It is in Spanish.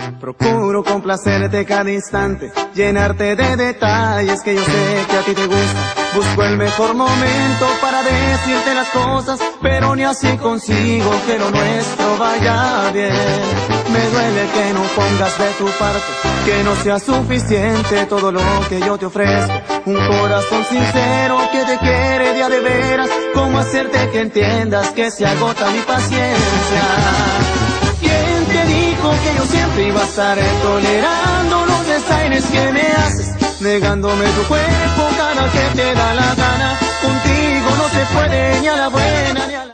Procuro complacerte cada instante, llenarte de detalles que yo sé que a ti te gustan. Busco el mejor momento para decirte las cosas, pero ni así consigo que lo nuestro vaya bien. Me duele que no pongas de tu parte, que no sea suficiente todo lo que yo te ofrezco. Un corazón sincero que te quiere de a de veras. ¿Cómo hacerte que entiendas que se agota mi paciencia? ¿Quién te dijo que yo siempre iba a estar tolerando los desaires que me haces? Negándome tu cuerpo cada que te da la gana. Contigo no se puede ni a la buena ni a la...